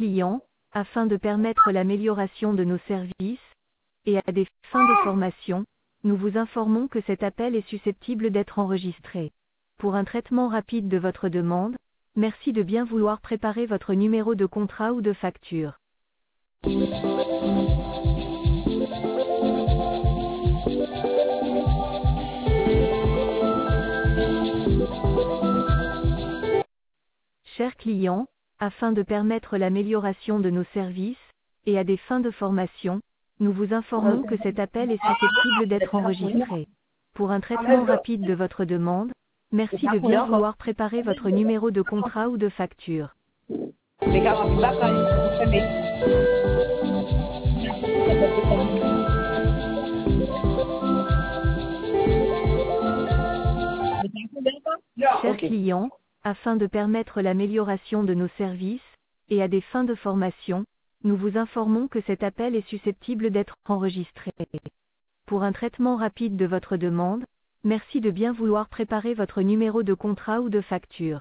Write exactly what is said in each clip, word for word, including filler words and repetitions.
clients, afin de permettre l'amélioration de nos services, et à des fins de formation, nous vous informons que cet appel est susceptible d'être enregistré. Pour un traitement rapide de votre demande, merci de bien vouloir préparer votre numéro de contrat ou de facture. Chers clients, afin de permettre l'amélioration de nos services, et à des fins de formation, nous vous informons que cet appel est susceptible d'être enregistré. Pour un traitement rapide de votre demande, merci de bien vouloir préparer votre numéro de contrat ou de facture. Chers clients, afin de permettre l'amélioration de nos services, et à des fins de formation, nous vous informons que cet appel est susceptible d'être enregistré. Pour un traitement rapide de votre demande, merci de bien vouloir préparer votre numéro de contrat ou de facture.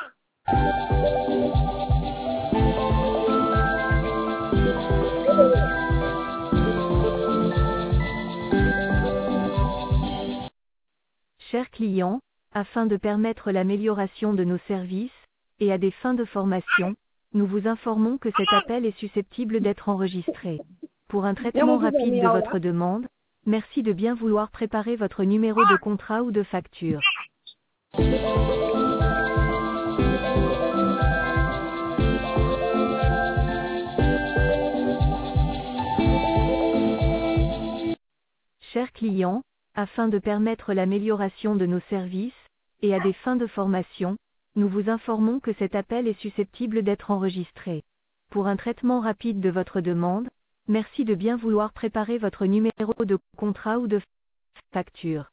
Chers clients, afin de permettre l'amélioration de nos services, et à des fins de formation, nous vous informons que cet appel est susceptible d'être enregistré. Pour un traitement rapide de votre demande, merci de bien vouloir préparer votre numéro de contrat ou de facture. Chers clients, afin de permettre l'amélioration de nos services, et à des fins de formation, nous vous informons que cet appel est susceptible d'être enregistré. Pour un traitement rapide de votre demande, merci de bien vouloir préparer votre numéro de contrat ou de facture.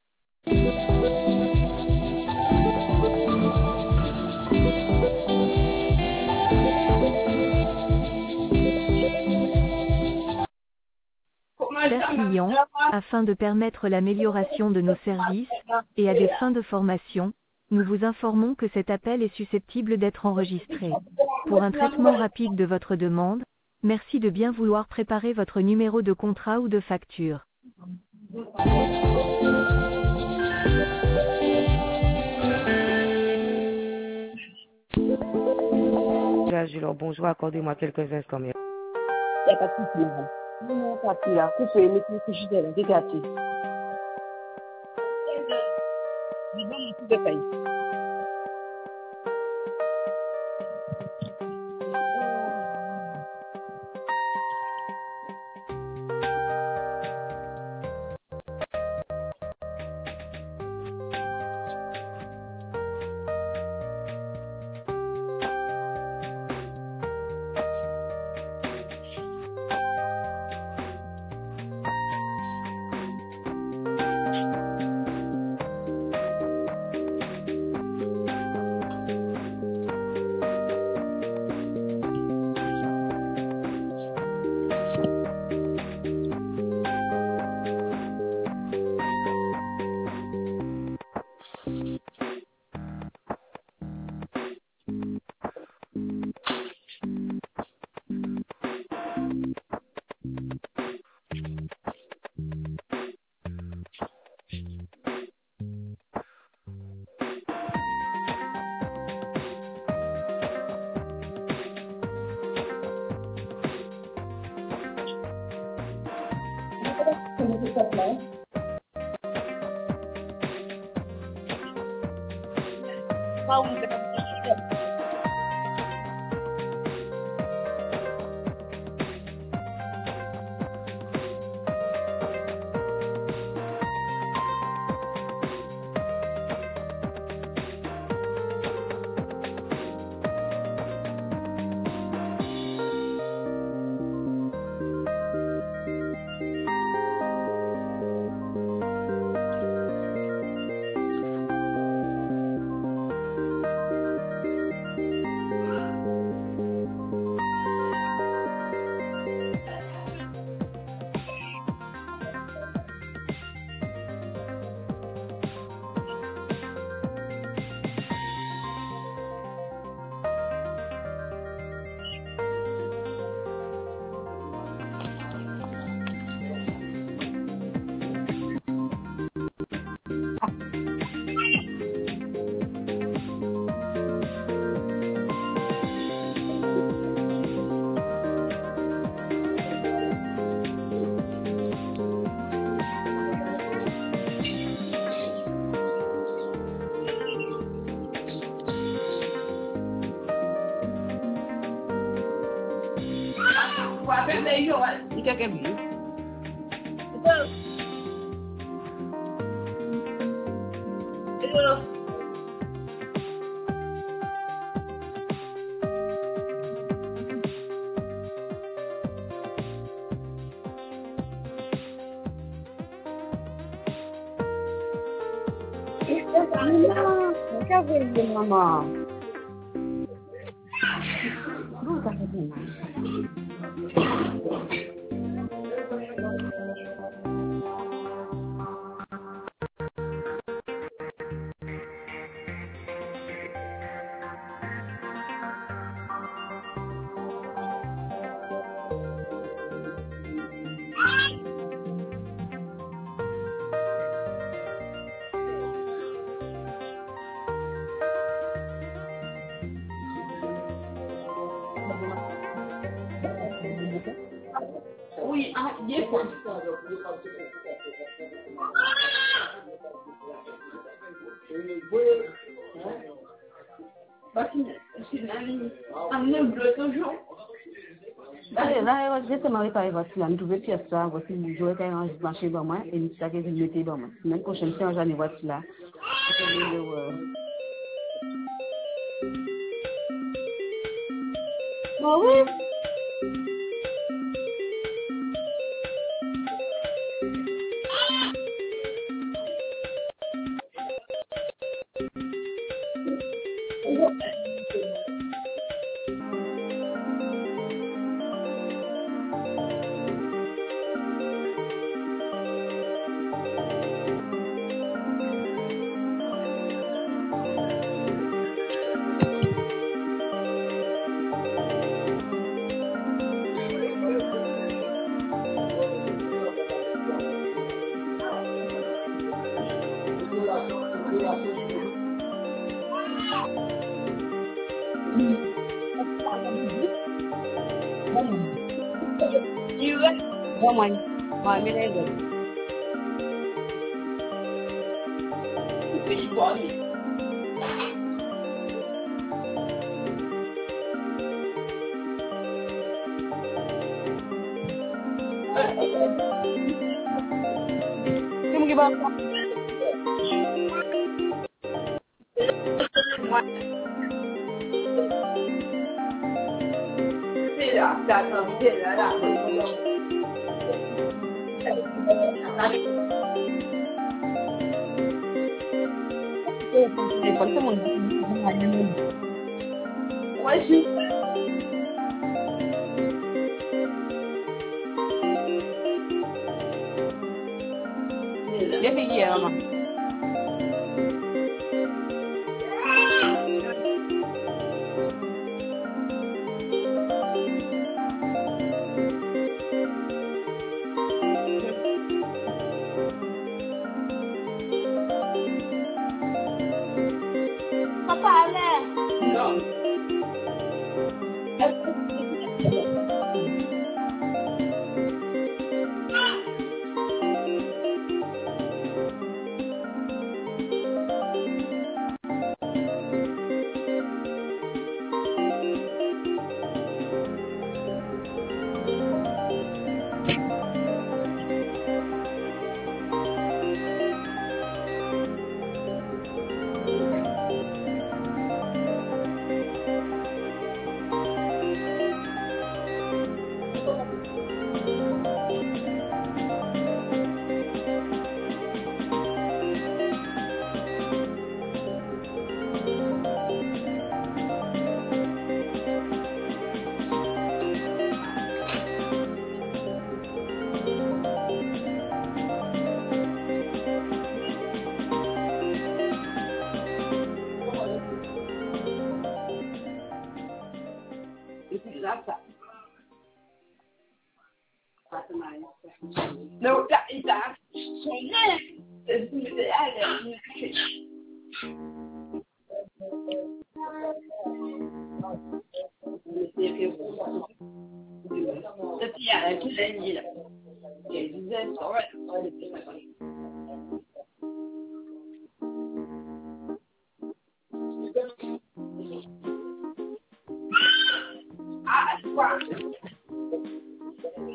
Chers clients, afin de permettre l'amélioration de nos services, et à des fins de formation, nous vous informons que cet appel est susceptible d'être enregistré. Pour un traitement rapide de votre demande, merci de bien vouloir préparer votre numéro de contrat ou de facture. Alors, bonjour, accordez-moi quelques instants. Il n'y a pas de souci. Non, pas de là. Coupez, mettez ce jus là, dégagez. Je vais mon tout de paille. Il y a quelqu'un vu. Non, regarde les maman. Non, ça fait bien. Oui, ah, bien quoi. Allez, là, je vais me réparer votre là. Nous trouvons pièce là, voici le joueur qui a un marché dans moi et nous savons que vous mettez dans moi. Semaine prochaine, si on jamais voit là. Ah oui? Vamos, vai, beleza. Temos que voltar. Será? Tá, não, será? Hoje. Já peguei ela, mano. Papai, né? Não. Não, tá, tá. Ah,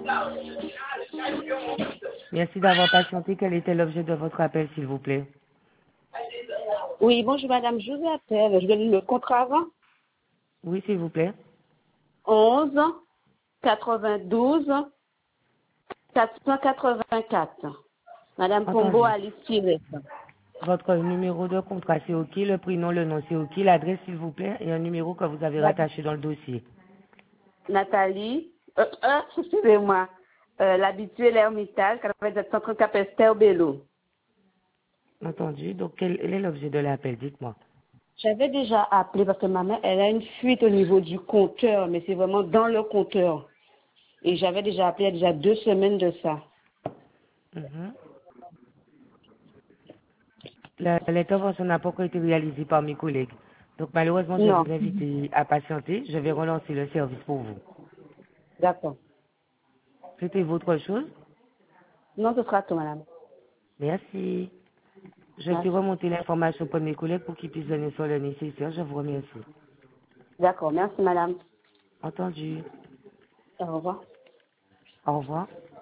Merci d'avoir patienté. Quel était l'objet de votre appel, s'il vous plaît? Oui, bonjour madame, je vous appelle. Je donne le contrat avant. Oui, s'il vous plaît. onze quatre-vingt-douze quatre cent quatre-vingt-quatre. Madame Combo Entendu. Alice Pires. Votre numéro de contrat, c'est OK. Le prénom, le nom, c'est OK. L'adresse, s'il vous plaît, et un numéro que vous avez rattaché dans le dossier. Nathalie, euh, euh, excusez-moi, euh, l'habitué l'Ermitage, quatre-vingt-dix-sept cent trente-quatre Esther Bello. Entendu. Donc, quel est l'objet de l'appel? Dites-moi. J'avais déjà appelé parce que ma mère, elle a une fuite au niveau du compteur, mais c'est vraiment dans le compteur. Et j'avais déjà appelé il y a déjà deux semaines de ça. Mhm. La- L'intervention n'a pas encore été réalisée par mes collègues. Donc, malheureusement, je vais Non, vous inviter à patienter. Je vais relancer le service pour vous. d'accord. C'était votre chose? Non, ce sera tout, madame. Merci. Je Merci. fais remonter l'information pour mes collègues pour qu'ils puissent donner sur le nécessaire. Je vous remercie. D'accord, merci, madame. Entendu. Au revoir. Au revoir.